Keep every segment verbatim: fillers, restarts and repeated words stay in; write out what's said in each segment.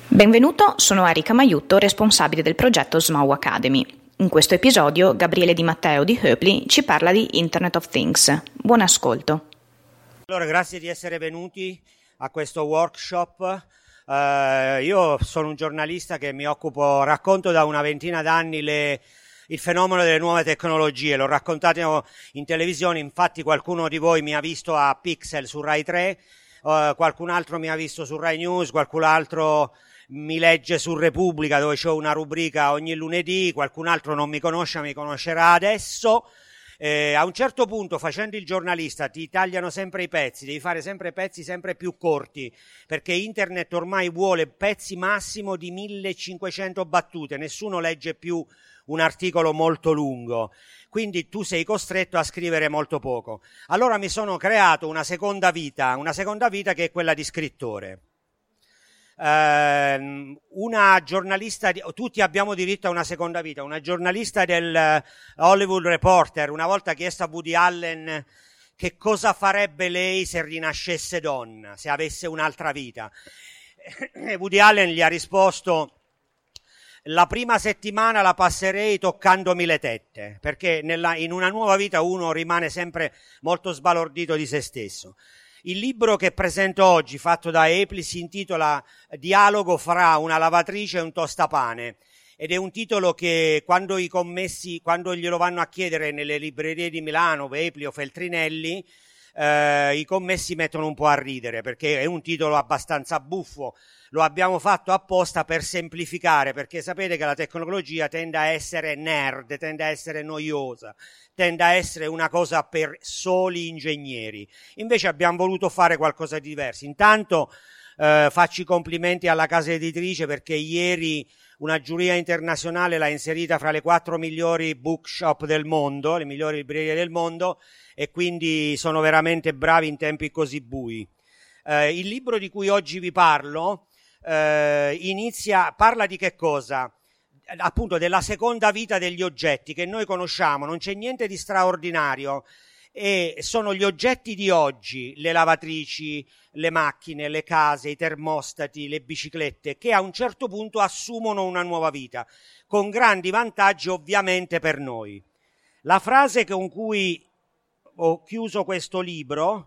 Benvenuto, sono Erika Maiutto, responsabile del progetto S M A U Academy. In questo episodio Gabriele Di Matteo di Hoepli ci parla di Internet of Things. Buon ascolto. Allora, grazie di essere venuti a questo workshop. Uh, io sono un giornalista che mi occupo, racconto da una ventina d'anni le, il fenomeno delle nuove tecnologie. L'ho raccontato in televisione, infatti qualcuno di voi mi ha visto a Pixel su Rai tre, uh, qualcun altro mi ha visto su Rai News, qualcun altro mi legge su Repubblica, dove c'ho una rubrica ogni lunedì, qualcun altro non mi conosce, mi conoscerà adesso. Eh, a un certo punto, facendo il giornalista, ti tagliano sempre i pezzi, devi fare sempre pezzi sempre più corti, perché internet ormai vuole pezzi massimo di millecinquecento battute, nessuno legge più un articolo molto lungo, quindi tu sei costretto a scrivere molto poco. Allora mi sono creato una seconda vita, una seconda vita che è quella di scrittore. Uh, una giornalista, di, tutti abbiamo diritto a una seconda vita. Una giornalista del uh, Hollywood Reporter una volta chiesto a Woody Allen che cosa farebbe lei se rinascesse donna, se avesse un'altra vita. E Woody Allen gli ha risposto: la prima settimana la passerei toccandomi le tette, perché nella, in una nuova vita uno rimane sempre molto sbalordito di se stesso. Il libro che presento oggi, fatto da Hoepli, si intitola Dialogo fra una lavatrice e un tostapane, ed è un titolo che quando i commessi, quando glielo vanno a chiedere nelle librerie di Milano, Hoepli o Feltrinelli, eh, i commessi mettono un po' a ridere, perché è un titolo abbastanza buffo. Lo abbiamo fatto apposta per semplificare, perché sapete che la tecnologia tende a essere nerd, tende a essere noiosa, tende a essere una cosa per soli ingegneri. Invece abbiamo voluto fare qualcosa di diverso. Intanto eh, faccio i complimenti alla casa editrice, perché ieri una giuria internazionale l'ha inserita fra le quattro migliori bookshop del mondo, le migliori librerie del mondo, e quindi sono veramente bravi in tempi così bui. Eh, il libro di cui oggi vi parlo eh, inizia, parla di che cosa? Appunto della seconda vita degli oggetti che noi conosciamo. Non c'è niente di straordinario, e sono gli oggetti di oggi, le lavatrici, le macchine, le case, i termostati, le biciclette, che a un certo punto assumono una nuova vita, con grandi vantaggi ovviamente per noi. La frase con cui ho chiuso questo libro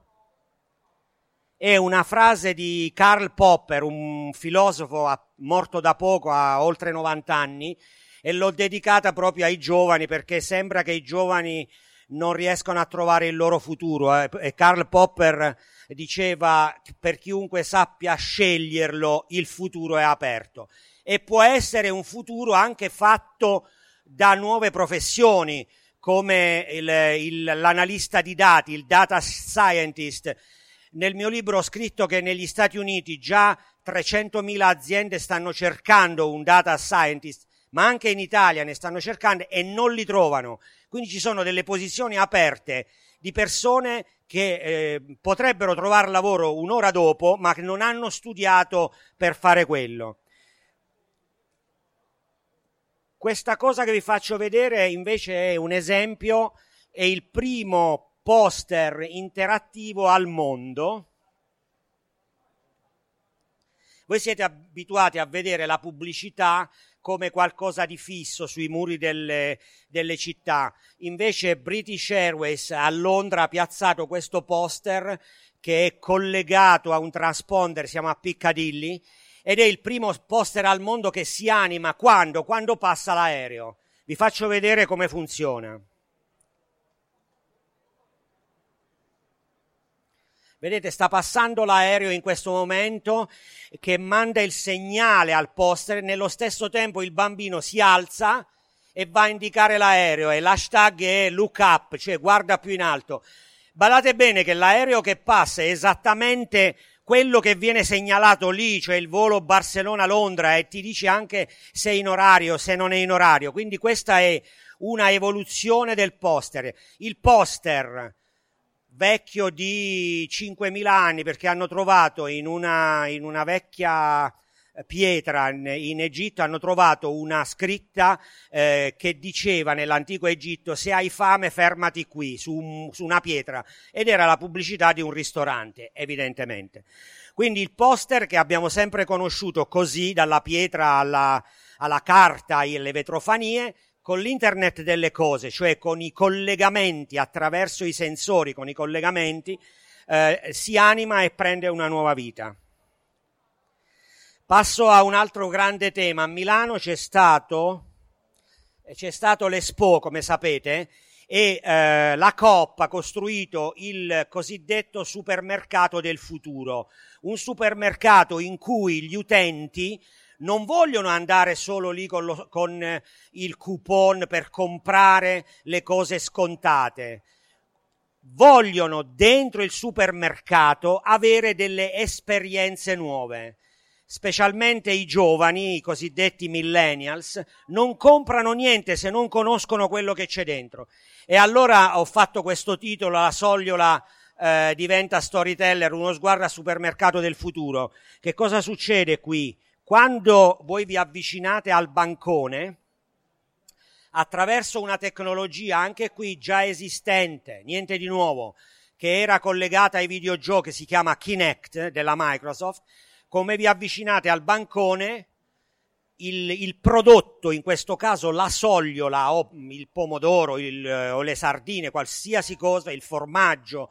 è una frase di Karl Popper, un filosofo morto da poco, a oltre novanta anni, e l'ho dedicata proprio ai giovani, perché sembra che i giovani non riescono a trovare il loro futuro. Eh. E Karl Popper diceva: per chiunque sappia sceglierlo, il futuro è aperto. E può essere un futuro anche fatto da nuove professioni, come il, il, l'analista di dati, il data scientist. Nel mio libro ho scritto che negli Stati Uniti già trecentomila aziende stanno cercando un data scientist, ma anche in Italia ne stanno cercando e non li trovano. Quindi ci sono delle posizioni aperte di persone che eh, potrebbero trovare lavoro un'ora dopo, ma che non hanno studiato per fare quello. Questa cosa che vi faccio vedere invece è un esempio, è il primo poster interattivo al mondo. Voi siete abituati a vedere la pubblicità come qualcosa di fisso sui muri delle, delle città. Invece British Airways a Londra ha piazzato questo poster che è collegato a un transponder, siamo a Piccadilly, ed è il primo poster al mondo che si anima quando? Quando passa l'aereo. Vi faccio vedere come funziona. Vedete, sta passando l'aereo in questo momento, che manda il segnale al poster. Nello stesso tempo il bambino si alza e va a indicare l'aereo, e l'hashtag è look up, cioè guarda più in alto. Badate bene che l'aereo che passa è esattamente quello che viene segnalato lì, cioè il volo Barcellona-Londra, e ti dice anche se è in orario, se non è in orario. Quindi questa è una evoluzione del poster. Il poster vecchio di cinquemila anni, perché hanno trovato in una, in una vecchia pietra in, in Egitto, hanno trovato una scritta eh, che diceva nell'antico Egitto: se hai fame fermati qui, su, un, su una pietra, ed era la pubblicità di un ristorante, evidentemente. Quindi il poster che abbiamo sempre conosciuto così, dalla pietra alla, alla carta e alle vetrofanie, con l'internet delle cose, cioè con i collegamenti attraverso i sensori, con i collegamenti, eh, si anima e prende una nuova vita. Passo a un altro grande tema. A Milano c'è stato, c'è stato l'Expo, come sapete, e eh, la Coop ha costruito il cosiddetto supermercato del futuro, un supermercato in cui gli utenti non vogliono andare solo lì con, lo, con il coupon per comprare le cose scontate, vogliono dentro il supermercato avere delle esperienze nuove. Specialmente i giovani, i cosiddetti millennials, non comprano niente se non conoscono quello che c'è dentro. E allora ho fatto questo titolo, La Sogliola eh, diventa storyteller, uno sguardo al supermercato del futuro. Che cosa succede qui? Quando voi vi avvicinate al bancone, attraverso una tecnologia anche qui già esistente, niente di nuovo, che era collegata ai videogiochi, si chiama Kinect della Microsoft, come vi avvicinate al bancone, il, il prodotto, in questo caso la sogliola o il pomodoro il, o le sardine, qualsiasi cosa, il formaggio,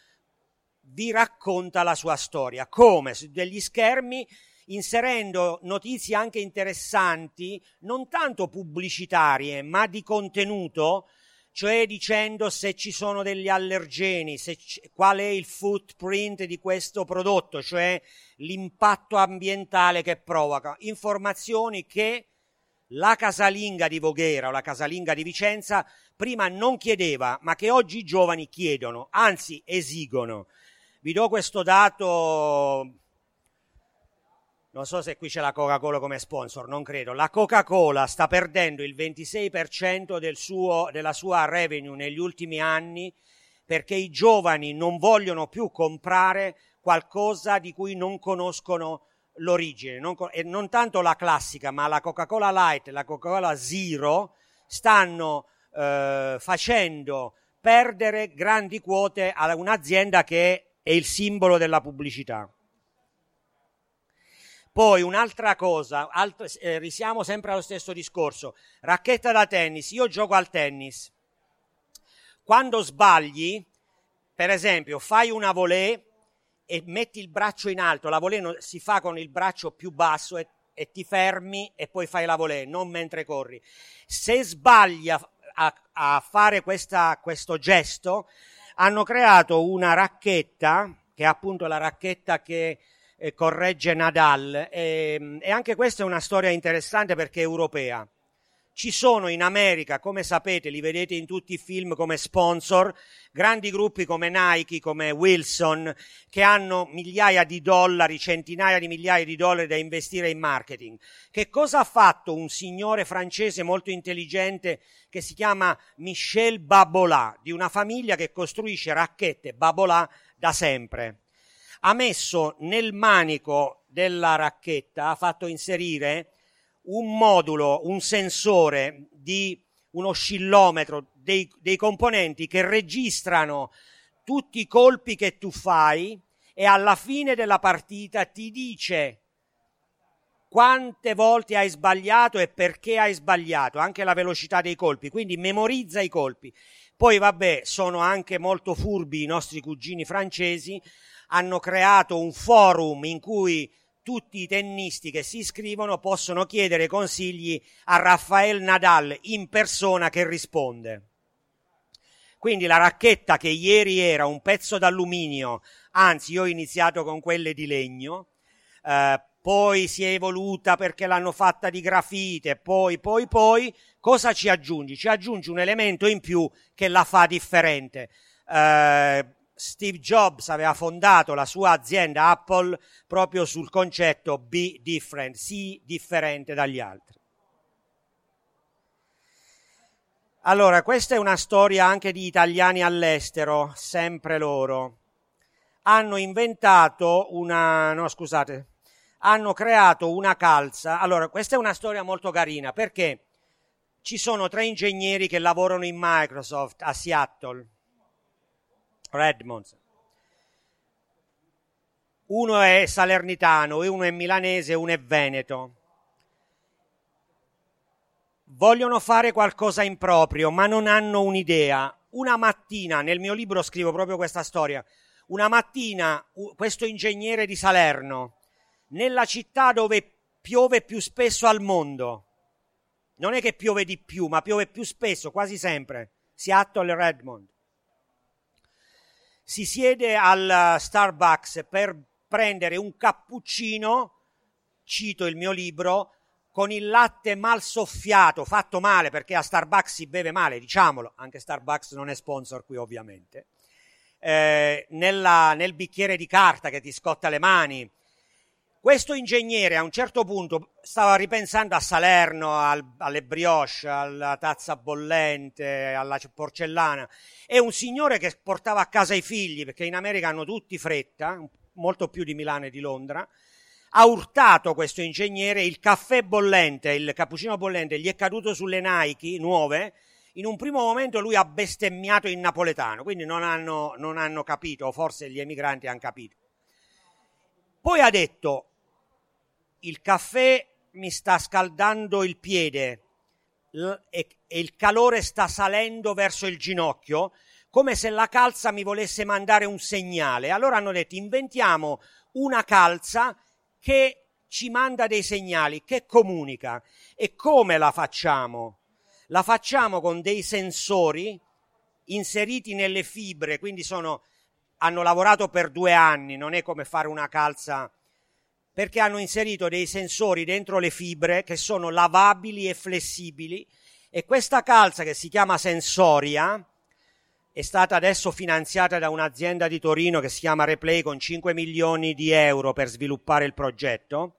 vi racconta la sua storia. Come? Su degli schermi, inserendo notizie anche interessanti, non tanto pubblicitarie, ma di contenuto, cioè dicendo se ci sono degli allergeni, se c- qual è il footprint di questo prodotto, cioè l'impatto ambientale che provoca, informazioni che la casalinga di Voghera o la casalinga di Vicenza prima non chiedeva, ma che oggi i giovani chiedono, anzi esigono. Vi do questo dato, non so se qui c'è la Coca-Cola come sponsor, non credo. La Coca-Cola sta perdendo il ventisei per cento del suo, della sua revenue negli ultimi anni perché i giovani non vogliono più comprare qualcosa di cui non conoscono l'origine. Non, e non tanto la classica, ma la Coca-Cola Light e la Coca-Cola Zero stanno eh, facendo perdere grandi quote a un'azienda che è il simbolo della pubblicità. Poi un'altra cosa, altro, eh, risiamo sempre allo stesso discorso, racchetta da tennis, io gioco al tennis, quando sbagli, per esempio, fai una volée e metti il braccio in alto, la volée no, si fa con il braccio più basso e, e ti fermi e poi fai la volée, non mentre corri. Se sbagli a, a, a fare questa, questo gesto, hanno creato una racchetta, che è appunto la racchetta che eh, corregge Nadal, e, e anche questa è una storia interessante perché è europea. Ci sono in America, come sapete, li vedete in tutti i film come sponsor, grandi gruppi come Nike, come Wilson, che hanno migliaia di dollari, centinaia di migliaia di dollari da investire in marketing. Che cosa ha fatto un signore francese molto intelligente che si chiama Michel Babolat, di una famiglia che costruisce racchette Babolat da sempre? Ha messo nel manico della racchetta, ha fatto inserire un modulo, un sensore di un oscillometro, dei, dei componenti che registrano tutti i colpi che tu fai e alla fine della partita ti dice quante volte hai sbagliato e perché hai sbagliato, anche la velocità dei colpi, quindi memorizza i colpi. Poi vabbè, sono anche molto furbi i nostri cugini francesi, hanno creato un forum in cui tutti i tennisti che si iscrivono possono chiedere consigli a Rafael Nadal in persona che risponde. Quindi la racchetta che ieri era un pezzo d'alluminio, anzi io ho iniziato con quelle di legno, eh, poi si è evoluta perché l'hanno fatta di grafite, poi, poi, poi, cosa ci aggiungi? Ci aggiungi un elemento in più che la fa differente. Eh, Steve Jobs aveva fondato la sua azienda Apple proprio sul concetto be different, sii differente dagli altri. Allora, questa è una storia anche di italiani all'estero, sempre loro. Hanno inventato una, no scusate, hanno creato una calza. Allora, questa è una storia molto carina perché ci sono tre ingegneri che lavorano in Microsoft a Seattle, Redmond. uno è salernitano, uno è milanese, uno è veneto. Vogliono fare qualcosa in proprio, ma non hanno un'idea. Una mattina, nel mio libro scrivo proprio questa storia, una mattina questo ingegnere di Salerno, nella città dove piove più spesso al mondo, non è che piove di più, ma piove più spesso, quasi sempre, Seattle e Redmond, si siede al Starbucks per prendere un cappuccino, cito il mio libro, con il latte mal soffiato, fatto male, perché a Starbucks si beve male, diciamolo, anche Starbucks non è sponsor qui ovviamente, eh, nella, nel bicchiere di carta che ti scotta le mani. Questo ingegnere a un certo punto stava ripensando a Salerno, al, alle brioche, alla tazza bollente, alla porcellana. È un signore che portava a casa i figli, perché in America hanno tutti fretta, molto più di Milano e di Londra. Ha urtato questo ingegnere, il caffè bollente, il cappuccino bollente gli è caduto sulle Nike nuove. In un primo momento lui ha bestemmiato in napoletano, quindi non hanno, non hanno capito, o forse gli emigranti hanno capito. Poi ha detto: il caffè mi sta scaldando il piede e il calore sta salendo verso il ginocchio, come se la calza mi volesse mandare un segnale. Allora hanno detto: inventiamo una calza che ci manda dei segnali, che comunica. E come la facciamo? La facciamo con dei sensori inseriti nelle fibre, quindi sono, hanno lavorato per due anni, non è come fare una calza, perché hanno inserito dei sensori dentro le fibre che sono lavabili e flessibili, e questa calza, che si chiama Sensoria, è stata adesso finanziata da un'azienda di Torino che si chiama Replay con cinque milioni di euro per sviluppare il progetto.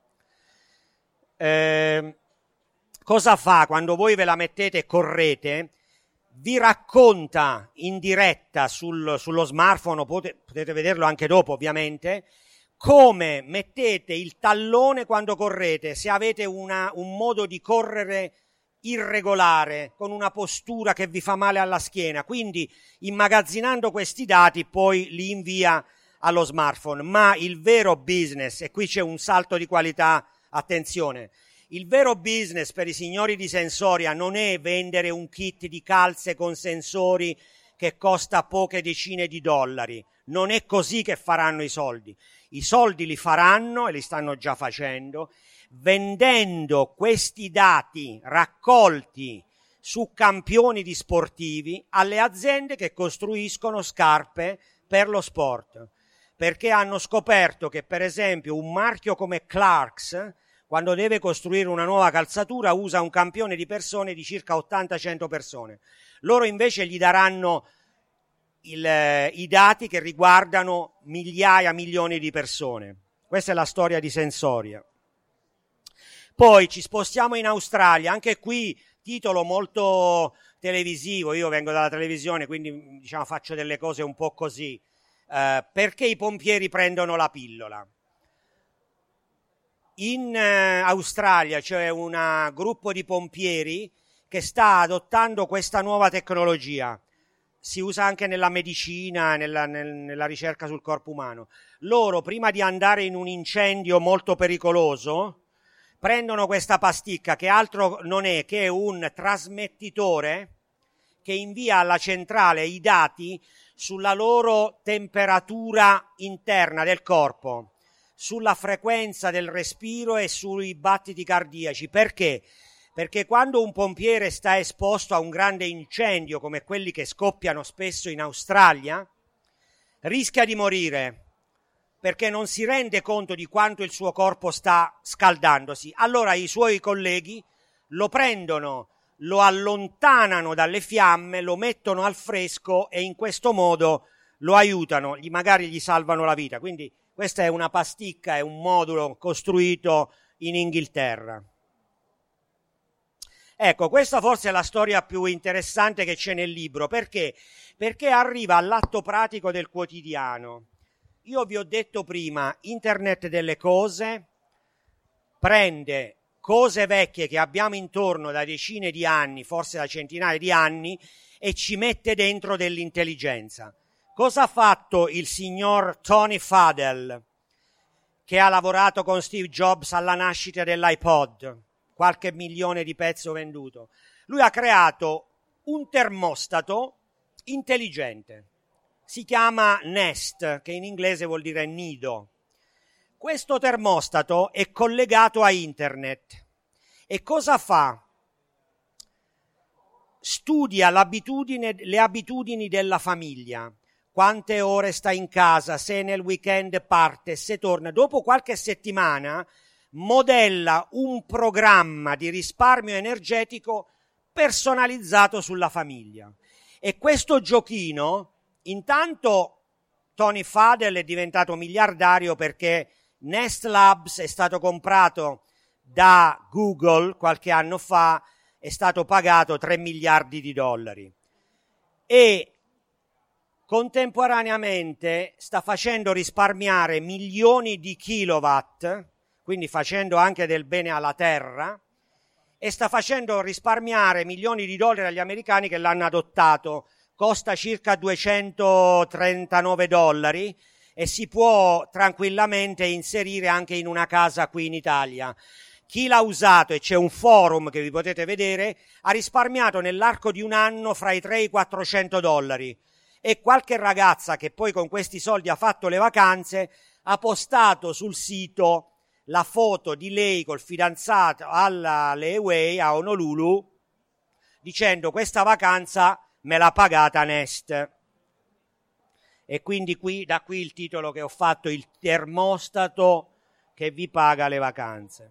Eh, cosa fa? Quando voi ve la mettete e correte, vi racconta in diretta sul, sullo smartphone, potete, potete vederlo anche dopo ovviamente, come mettete il tallone quando correte, se avete una, un modo di correre irregolare, con una postura che vi fa male alla schiena. Quindi, immagazzinando questi dati, poi li invia allo smartphone. Ma il vero business, e qui c'è un salto di qualità, attenzione, il vero business per i signori di Sensoria non è vendere un kit di calze con sensori che costa poche decine di dollari. Non è così che faranno i soldi. I soldi li faranno, e li stanno già facendo, vendendo questi dati raccolti su campioni di sportivi alle aziende che costruiscono scarpe per lo sport, perché hanno scoperto che, per esempio, un marchio come Clarks, quando deve costruire una nuova calzatura, usa un campione di persone di circa ottanta cento persone. Loro invece gli daranno il, eh, i dati che riguardano migliaia, milioni di persone. Questa è la storia di Sensoria. Poi ci spostiamo in Australia, anche qui titolo molto televisivo, io vengo dalla televisione, quindi diciamo faccio delle cose un po' così. Eh, perché i pompieri prendono la pillola? In eh, Australia c'è un gruppo di pompieri che sta adottando questa nuova tecnologia. Si usa anche nella medicina, nella, nel, nella ricerca sul corpo umano. Loro, prima di andare in un incendio molto pericoloso, prendono questa pasticca, che altro non è che un trasmettitore che invia alla centrale i dati sulla loro temperatura interna del corpo, sulla frequenza del respiro e sui battiti cardiaci. Perché? Perché quando un pompiere sta esposto a un grande incendio, come quelli che scoppiano spesso in Australia, rischia di morire, perché non si rende conto di quanto il suo corpo sta scaldandosi. Allora i suoi colleghi lo prendono, lo allontanano dalle fiamme, lo mettono al fresco e in questo modo lo aiutano, gli magari gli salvano la vita. Quindi questa è una pasticca, è un modulo costruito in Inghilterra. Ecco, questa forse è la storia più interessante che c'è nel libro. Perché? Perché arriva all'atto pratico del quotidiano. Io vi ho detto prima, Internet delle cose prende cose vecchie che abbiamo intorno da decine di anni, forse da centinaia di anni, e ci mette dentro dell'intelligenza. Cosa ha fatto il signor Tony Fadell? che ha lavorato con Steve Jobs alla nascita dell'iPod, qualche milione di pezzo venduto. Lui ha creato un termostato intelligente, si chiama Nest, che in inglese vuol dire nido. Questo termostato è collegato a internet e cosa fa? Studia l'abitudine, le abitudini della famiglia, quante ore sta in casa, se nel weekend parte, se torna. Dopo qualche settimana modella un programma di risparmio energetico personalizzato sulla famiglia. E questo giochino, intanto Tony Fadell è diventato miliardario perché Nest Labs è stato comprato da Google qualche anno fa, è stato pagato tre miliardi di dollari e contemporaneamente sta facendo risparmiare milioni di kilowatt, quindi facendo anche del bene alla terra, e sta facendo risparmiare milioni di dollari agli americani che l'hanno adottato. Costa circa duecentotrentanove dollari e si può tranquillamente inserire anche in una casa qui in Italia. Chi l'ha usato, e c'è un forum che vi potete vedere, ha risparmiato nell'arco di un anno fra i tre e i quattrocento dollari. E qualche ragazza che poi con questi soldi ha fatto le vacanze ha postato sul sito la foto di lei col fidanzato alla Leeway a Honolulu dicendo: questa vacanza me l'ha pagata Nest. E quindi qui, da qui il titolo che ho fatto, il termostato che vi paga le vacanze.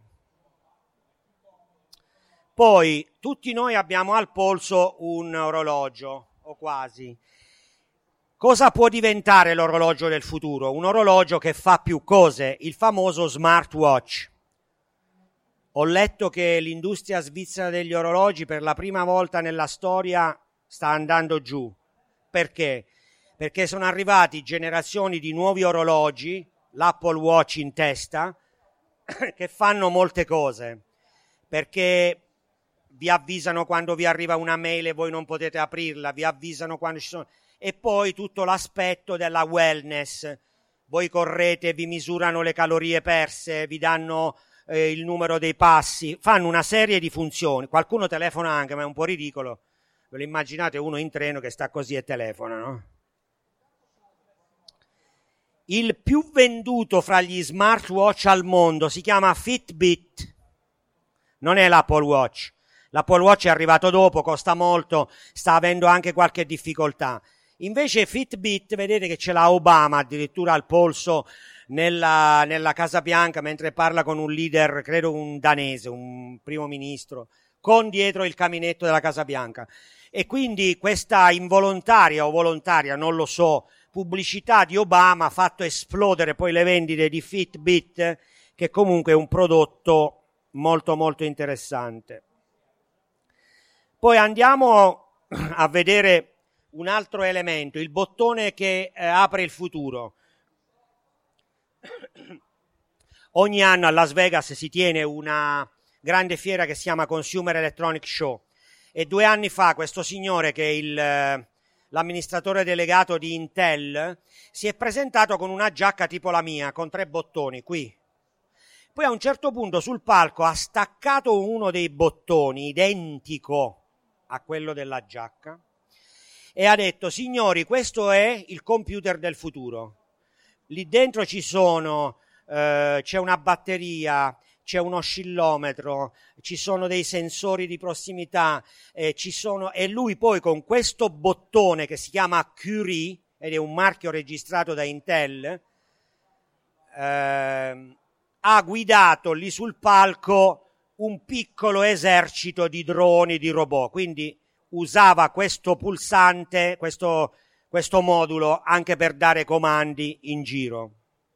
Poi tutti noi abbiamo al polso un orologio, o quasi. Cosa può diventare l'orologio del futuro? Un orologio che fa più cose, il famoso smartwatch. Ho letto che l'industria svizzera degli orologi per la prima volta nella storia sta andando giù. Perché? Perché sono arrivati generazioni di nuovi orologi, l'Apple Watch in testa, che fanno molte cose. Perché vi avvisano quando vi arriva una mail e voi non potete aprirla, vi avvisano quando ci sono... E poi tutto l'aspetto della wellness. Voi correte, vi misurano le calorie perse, vi danno eh, il numero dei passi, fanno una serie di funzioni. Qualcuno telefona anche, ma è un po' ridicolo. Ve lo immaginate uno in treno che sta così e telefona, no? Il più venduto fra gli smartwatch al mondo si chiama Fitbit, non è l'Apple Watch. L'Apple Watch è arrivato dopo, costa molto, sta avendo anche qualche difficoltà. Invece Fitbit, vedete che ce l'ha Obama addirittura al polso nella, nella Casa Bianca mentre parla con un leader, credo un danese, un primo ministro, con dietro il caminetto della Casa Bianca. E quindi questa involontaria o volontaria, non lo so, pubblicità di Obama ha fatto esplodere poi le vendite di Fitbit, che comunque è un prodotto molto molto interessante. Poi andiamo a vedere un altro elemento, il bottone che eh, apre il futuro. Ogni anno a Las Vegas si tiene una grande fiera che si chiama Consumer Electronic Show e due anni fa questo signore, che è il, l'amministratore delegato di Intel, si è presentato con una giacca tipo la mia, con tre bottoni qui. Poi a un certo punto sul palco ha staccato uno dei bottoni, identico a quello della giacca, e ha detto: signori, questo è il computer del futuro. Lì dentro ci sono, eh, c'è una batteria, c'è un oscillometro, ci sono dei sensori di prossimità, eh, ci sono, e lui poi con questo bottone che si chiama Curie, ed è un marchio registrato da Intel, eh, ha guidato lì sul palco un piccolo esercito di droni, di robot, quindi usava questo pulsante, questo, questo modulo anche per dare comandi in giro.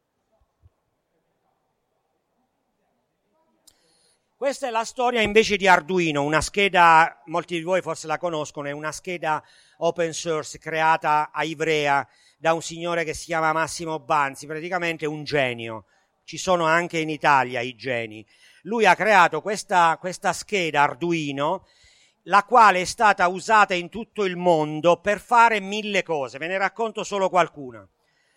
Questa è la storia invece di Arduino, una scheda, molti di voi forse la conoscono, è una scheda open source creata a Ivrea da un signore che si chiama Massimo Banzi, praticamente un genio. Ci sono anche in Italia i geni. Lui ha creato questa, questa scheda Arduino, la quale è stata usata in tutto il mondo per fare mille cose. Ve ne racconto solo qualcuna.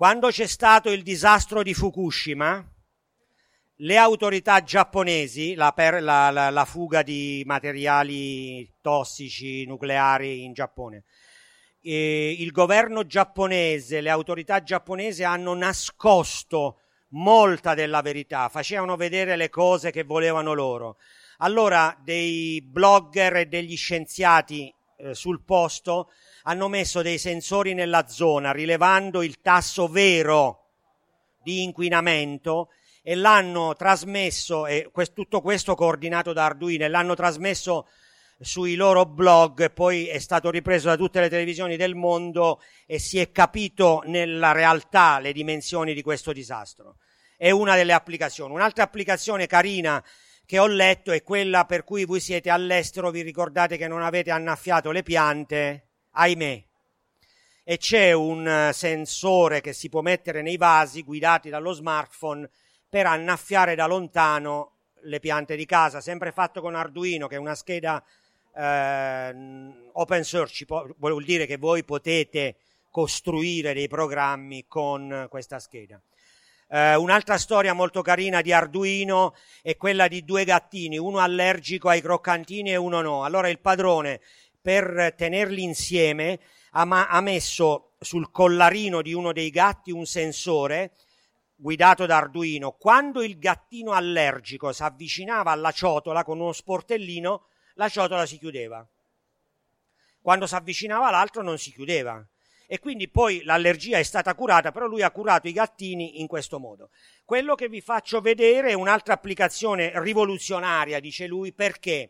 Quando c'è stato il disastro di Fukushima, le autorità giapponesi, la, per, la, la, la fuga di materiali tossici nucleari in Giappone, e il governo giapponese, le autorità giapponesi hanno nascosto molta della verità, facevano vedere le cose che volevano loro. Allora dei blogger e degli scienziati eh, sul posto hanno messo dei sensori nella zona rilevando il tasso vero di inquinamento e l'hanno trasmesso, e questo, tutto questo coordinato da Arduino, e l'hanno trasmesso sui loro blog, e poi è stato ripreso da tutte le televisioni del mondo e si è capito nella realtà le dimensioni di questo disastro. È una delle applicazioni. Un'altra applicazione carina che ho letto è quella per cui voi siete all'estero, vi ricordate che non avete annaffiato le piante, ahimè, e c'è un sensore che si può mettere nei vasi guidati dallo smartphone per annaffiare da lontano le piante di casa, sempre fatto con Arduino, che è una scheda eh, open source, vuol dire che voi potete costruire dei programmi con questa scheda. Uh, un'altra storia molto carina di Arduino è quella di due gattini, uno allergico ai croccantini e uno no. Allora il padrone, per tenerli insieme, ha, ma- ha messo sul collarino di uno dei gatti un sensore guidato da Arduino. Quando il gattino allergico si avvicinava alla ciotola con uno sportellino, la ciotola si chiudeva. Quando si avvicinava l'altro non si chiudeva. E quindi poi l'allergia è stata curata, però lui ha curato i gattini in questo modo. Quello che vi faccio vedere è un'altra applicazione rivoluzionaria, dice lui, perché?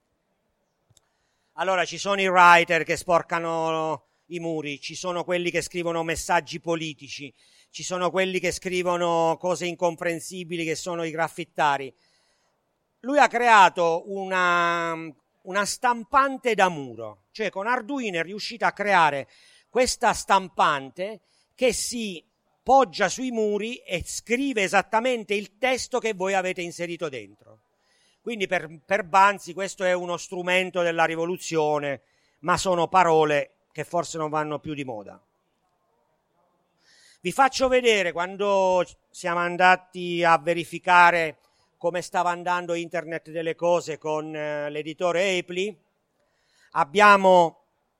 Allora ci sono i writer che sporcano i muri, ci sono quelli che scrivono messaggi politici, ci sono quelli che scrivono cose incomprensibili che sono i graffittari. Lui ha creato una, una stampante da muro, cioè con Arduino è riuscito a creare questa stampante che si poggia sui muri e scrive esattamente il testo che voi avete inserito dentro. Quindi per, per Banzi questo è uno strumento della rivoluzione, ma sono parole che forse non vanno più di moda. Vi faccio vedere, quando siamo andati a verificare come stava andando Internet delle cose con eh, l'editore Apply, abbiamo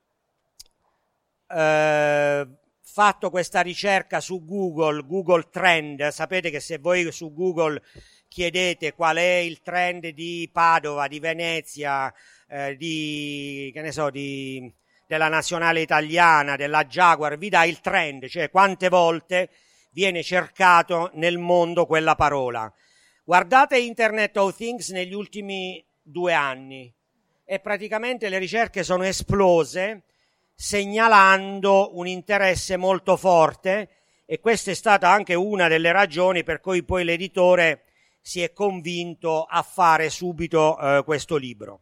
Eh, fatto questa ricerca su Google, Google Trend. Sapete che se voi su Google chiedete qual è il trend di Padova, di Venezia, eh, di, che ne so, di, della nazionale italiana, della Jaguar, vi dà il trend, cioè quante volte viene cercato nel mondo quella parola. Guardate Internet of Things negli ultimi due anni e praticamente le ricerche sono esplose, segnalando un interesse molto forte, e questa è stata anche una delle ragioni per cui poi l'editore si è convinto a fare subito eh, questo libro,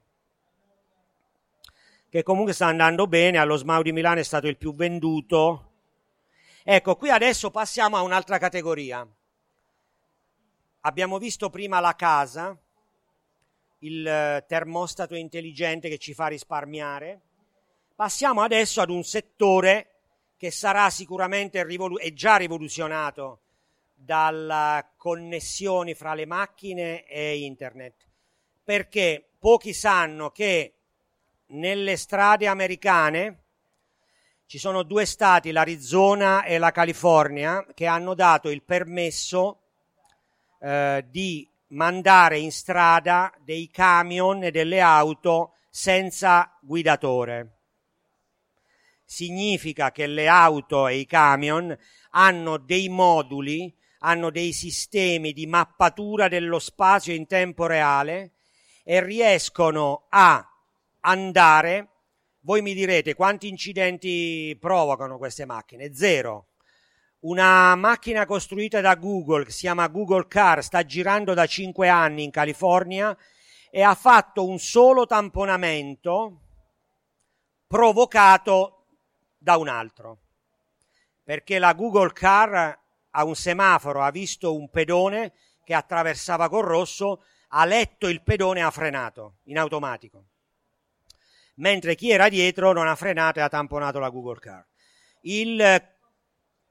che comunque sta andando bene. Allo SMAU di Milano è stato il più venduto. Ecco, qui adesso passiamo a un'altra categoria. Abbiamo visto prima la casa, il eh, termostato intelligente che ci fa risparmiare. Passiamo adesso ad un settore che sarà sicuramente rivolu- è già rivoluzionato dalle connessioni fra le macchine e internet, perché pochi sanno che nelle strade americane ci sono due stati, l'Arizona e la California, che hanno dato il permesso eh, di mandare in strada dei camion e delle auto senza guidatore. Significa che le auto e i camion hanno dei moduli, hanno dei sistemi di mappatura dello spazio in tempo reale e riescono a andare. Voi mi direte quanti incidenti provocano queste macchine? Zero. Una macchina costruita da Google, che si chiama Google Car, sta girando da cinque anni in California e ha fatto un solo tamponamento provocato da un altro, perché la Google Car a un semaforo ha visto un pedone che attraversava col rosso, ha letto il pedone e ha frenato in automatico, mentre chi era dietro non ha frenato e ha tamponato la Google Car. Il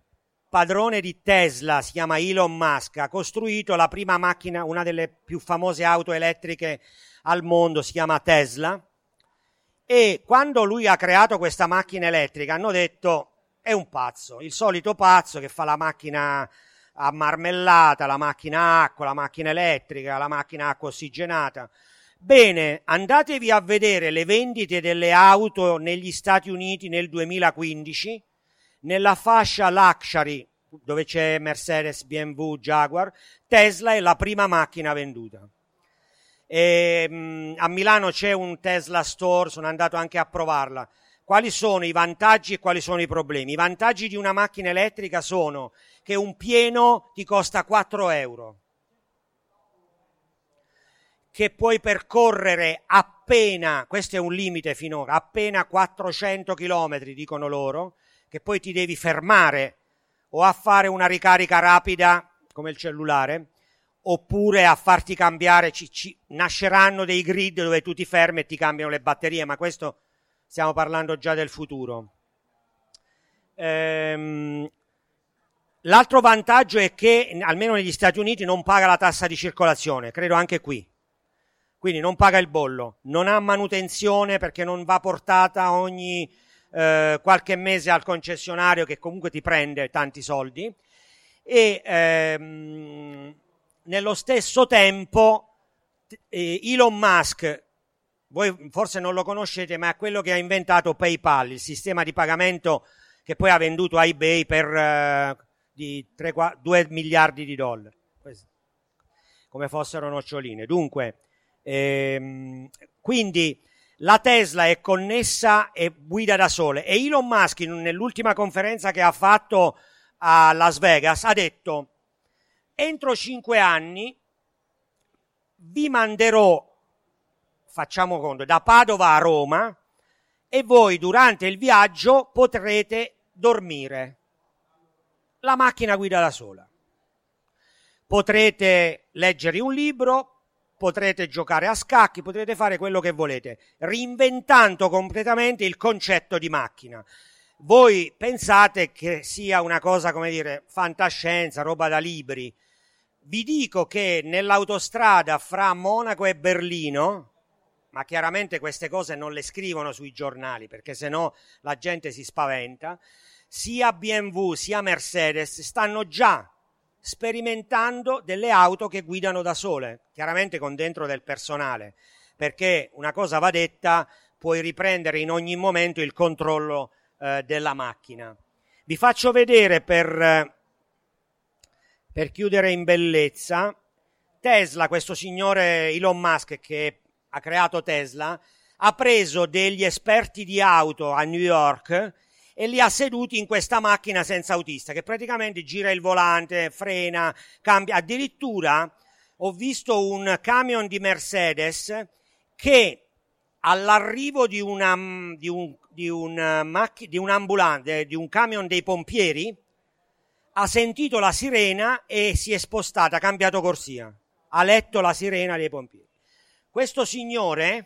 padrone di Tesla, si chiama Elon Musk, ha costruito la prima macchina, una delle più famose auto elettriche al mondo, si chiama Tesla, e quando lui ha creato questa macchina elettrica hanno detto è un pazzo, il solito pazzo che fa la macchina a marmellata, la macchina acqua, la macchina elettrica, la macchina acqua ossigenata. Bene, andatevi a vedere le vendite delle auto negli Stati Uniti nel duemilaquindici, nella fascia luxury, dove c'è Mercedes, B M W, Jaguar, Tesla è la prima macchina venduta. E, mh, a Milano c'è un Tesla Store, sono andato anche a provarla. Quali sono i vantaggi e quali sono i problemi? I vantaggi di una macchina elettrica sono che un pieno ti costa quattro euro, che puoi percorrere appena, questo è un limite finora, appena quattrocento chilometri, dicono loro, che poi ti devi fermare o a fare una ricarica rapida come il cellulare, oppure a farti cambiare, ci, ci, nasceranno dei grid dove tu ti fermi e ti cambiano le batterie, ma questo stiamo parlando già del futuro. Ehm, l'altro vantaggio è che, almeno negli Stati Uniti, non paga la tassa di circolazione, credo anche qui. Quindi non paga il bollo, non ha manutenzione perché non va portata ogni eh, qualche mese al concessionario che comunque ti prende tanti soldi e ehm, nello stesso tempo eh, Elon Musk, voi forse non lo conoscete, ma è quello che ha inventato PayPal, il sistema di pagamento che poi ha venduto a eBay per eh, di due miliardi di dollari, come fossero noccioline. Dunque, ehm, quindi la Tesla è connessa e guida da sola, e Elon Musk nell'ultima conferenza che ha fatto a Las Vegas ha detto: entro cinque anni vi manderò, facciamo conto, da Padova a Roma, e voi durante il viaggio potrete dormire. La macchina guida da sola. Potrete leggere un libro, potrete giocare a scacchi, potrete fare quello che volete, reinventando completamente il concetto di macchina. Voi pensate che sia una cosa, come dire, fantascienza, roba da libri. Vi dico che nell'autostrada fra Monaco e Berlino, ma chiaramente queste cose non le scrivono sui giornali perché sennò la gente si spaventa, sia B M W sia Mercedes stanno già sperimentando delle auto che guidano da sole, chiaramente con dentro del personale, perché una cosa va detta, puoi riprendere in ogni momento il controllo eh, della macchina. Vi faccio vedere per, per chiudere in bellezza, Tesla, questo signore Elon Musk che ha creato Tesla, ha preso degli esperti di auto a New York e li ha seduti in questa macchina senza autista, che praticamente gira il volante, frena, cambia. Addirittura ho visto un camion di Mercedes che all'arrivo di una di un di un macch- di un'ambulante, di un camion dei pompieri, ha sentito la sirena e si è spostata, ha cambiato corsia, ha letto la sirena dei pompieri. Questo signore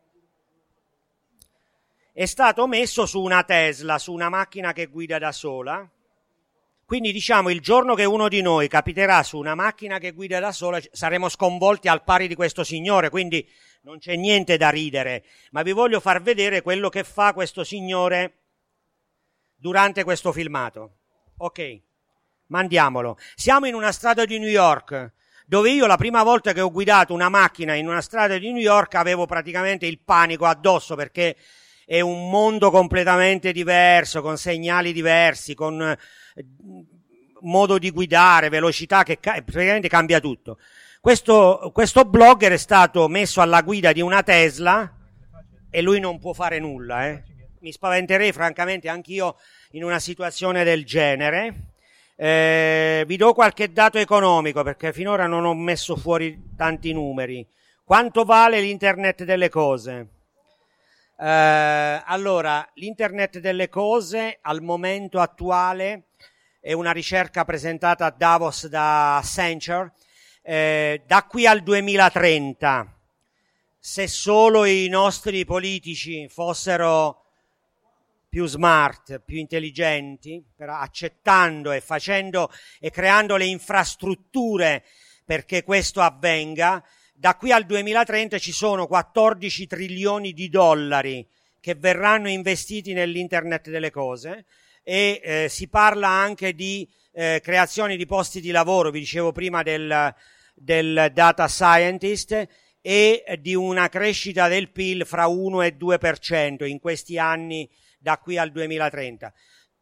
è stato messo su una Tesla, su una macchina che guida da sola. Quindi diciamo il giorno che uno di noi capiterà su una macchina che guida da sola saremo sconvolti al pari di questo signore, quindi non c'è niente da ridere, ma vi voglio far vedere quello che fa questo signore durante questo filmato. Ok, mandiamolo. Siamo in una strada di New York, dove io la prima volta che ho guidato una macchina in una strada di New York avevo praticamente il panico addosso, perché è un mondo completamente diverso, con segnali diversi, con eh, modo di guidare, velocità, che ca- praticamente cambia tutto. Questo, questo blogger è stato messo alla guida di una Tesla e lui non può fare nulla. Eh. Mi spaventerei francamente anch'io in una situazione del genere. Eh, vi do qualche dato economico perché finora non ho messo fuori tanti numeri. Quanto vale l'Internet delle cose? Eh, allora, l'Internet delle cose al momento attuale è una ricerca presentata a Davos da Accenture. Eh, da qui al duemilatrenta, se solo i nostri politici fossero più smart, più intelligenti, per, accettando e facendo e creando le infrastrutture perché questo avvenga. Da qui al duemilatrenta ci sono quattordici trilioni di dollari che verranno investiti nell'Internet delle cose e eh, si parla anche di eh, creazione di posti di lavoro, vi dicevo prima del, del data scientist, e di una crescita del P I L fra uno e due per cento in questi anni da qui al duemilatrenta.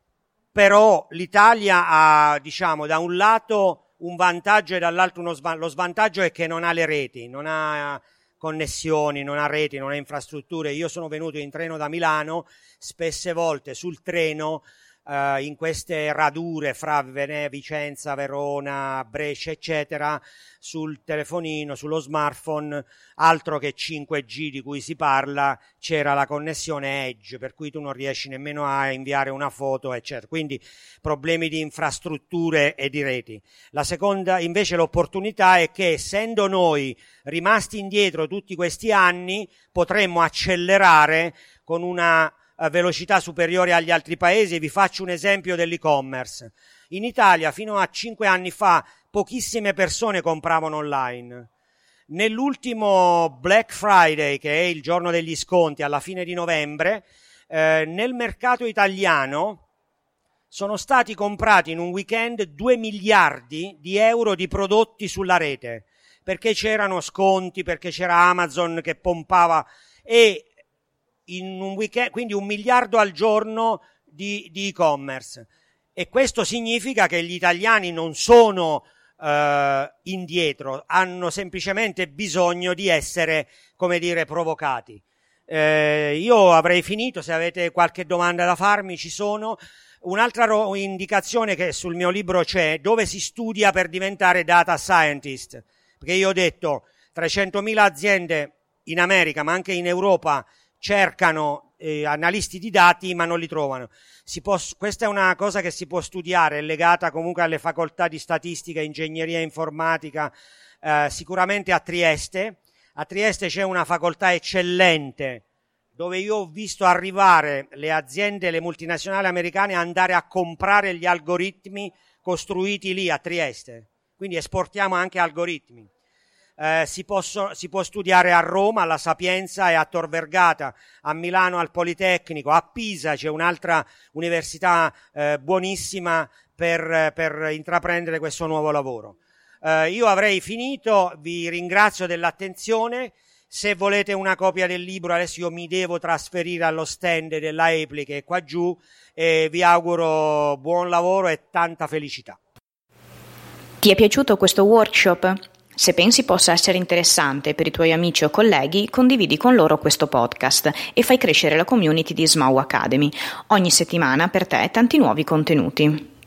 Però l'Italia ha, diciamo, da un lato un vantaggio e dall'altro uno svantaggio. Lo svantaggio è che non ha le reti, non ha connessioni, non ha reti, non ha infrastrutture. Io sono venuto in treno da Milano, spesse volte sul treno, Uh, in queste radure fra Venezia, Vicenza, Verona, Brescia, eccetera, sul telefonino, sullo smartphone, altro che cinque G di cui si parla, c'era la connessione Edge, per cui tu non riesci nemmeno a inviare una foto, eccetera. Quindi problemi di infrastrutture e di reti. La seconda, invece, l'opportunità è che, essendo noi rimasti indietro tutti questi anni, potremmo accelerare con una velocità superiore agli altri paesi. Vi faccio un esempio dell'e-commerce. In Italia fino a cinque anni fa pochissime persone compravano online. Nell'ultimo Black Friday, che è il giorno degli sconti alla fine di novembre, eh, nel mercato italiano sono stati comprati in un weekend due miliardi di euro di prodotti sulla rete, perché c'erano sconti, perché c'era Amazon che pompava, e in un weekend, quindi un miliardo al giorno di, di e-commerce. E questo significa che gli italiani non sono eh, indietro, hanno semplicemente bisogno di essere, come dire, provocati. Eh, io avrei finito, se avete qualche domanda da farmi ci sono. Un'altra ro- indicazione che sul mio libro c'è, dove si studia per diventare data scientist, perché io ho detto trecentomila aziende in America ma anche in Europa cercano eh, analisti di dati ma non li trovano. Si può, questa è una cosa che si può studiare, è legata comunque alle facoltà di statistica, ingegneria informatica, eh, sicuramente a Trieste. A Trieste c'è una facoltà eccellente dove io ho visto arrivare le aziende, le multinazionali americane andare a comprare gli algoritmi costruiti lì a Trieste, quindi esportiamo anche algoritmi. Eh, si, posso, si può studiare a Roma, alla Sapienza, e a Tor Vergata, a Milano al Politecnico, a Pisa c'è un'altra università eh, buonissima per, per intraprendere questo nuovo lavoro. Eh, io avrei finito, vi ringrazio dell'attenzione. Se volete una copia del libro, adesso io mi devo trasferire allo stand della Apple che è qua giù, e vi auguro buon lavoro e tanta felicità. Ti è piaciuto questo workshop? Se pensi possa essere interessante per i tuoi amici o colleghi, condividi con loro questo podcast e fai crescere la community di S M A U Academy. Ogni settimana per te tanti nuovi contenuti.